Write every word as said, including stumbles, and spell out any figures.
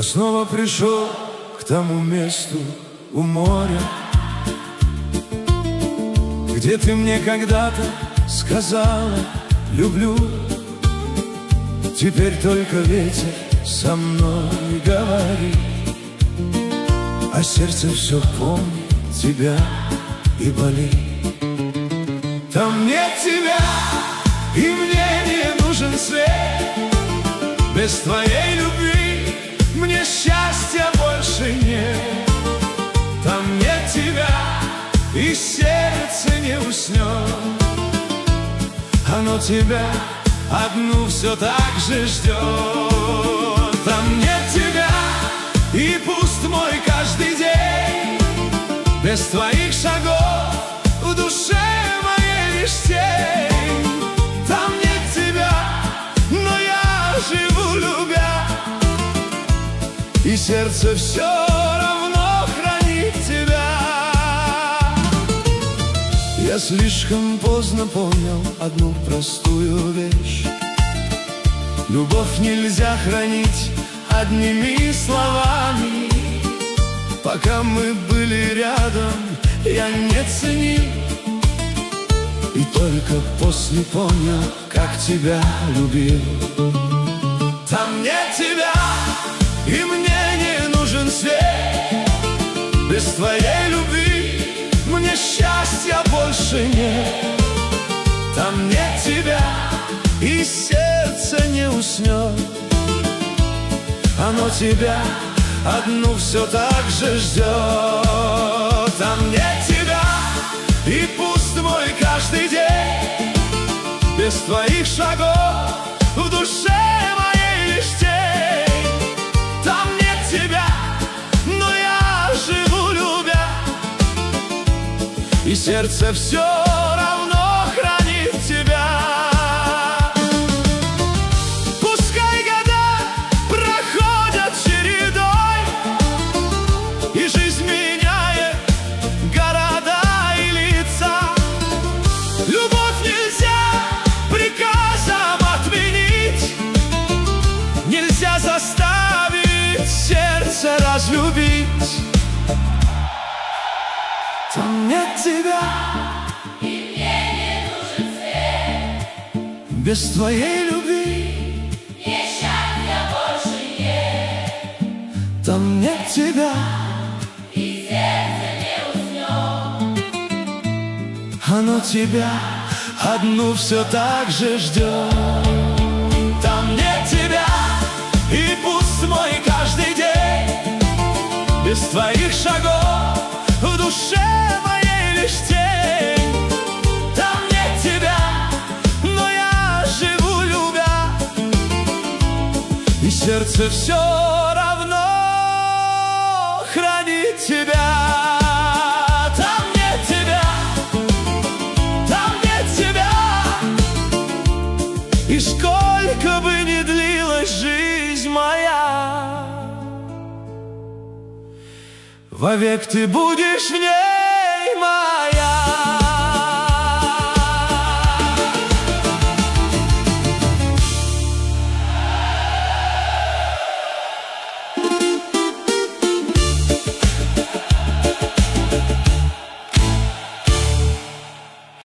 снова пришел к тому месту у моря, где ты мне когда-то сказала «люблю». Теперь только ветер со мной говорит, а сердце все помнит тебя и болит. Там нет тебя, и мне не нужен свет. Без твоей любви мне счастья больше нет. Там нет тебя, и сердце не уснет. Оно тебя одну все так же ждет. Там нет тебя, и пуст мой каждый день. Без твоих шагов в душе моей лишь тень. Там нет тебя, но я живу любя, и сердце все равно хранит тебя. Я слишком поздно понял одну простую вещь: любовь нельзя хранить одними словами. Пока мы были рядом, я не ценил, и только после понял, как тебя любил. Там нет тебя, и мне не нужен свет. Без твоей любви мне счастья больше нет. Там нет тебя, и сердце не уснет. Оно тебя одну все так же ждет. Там нет тебя, и пуст мой каждый день. Без твоих шагов в душе моей лишь тень. Там нет тебя, но я живу любя, и сердце все равно хранит тебя. Заставить сердце разлюбить. Там нет тебя, и мне не нужен свет. Без твоей любви мне счастья больше нет. Там нет тебя, и сердце не уснет. Оно тебя одну все так же ждет. Там нет тебя, и пусть мой каждый день. Без твоих шагов в душе моей лишь тень. Там нет тебя, но я живу любя, и сердце все равно хранит тебя. Там нет тебя, там нет тебя, и сколько бы ни длилась жизнь моя, вовек ты будешь в ней моя.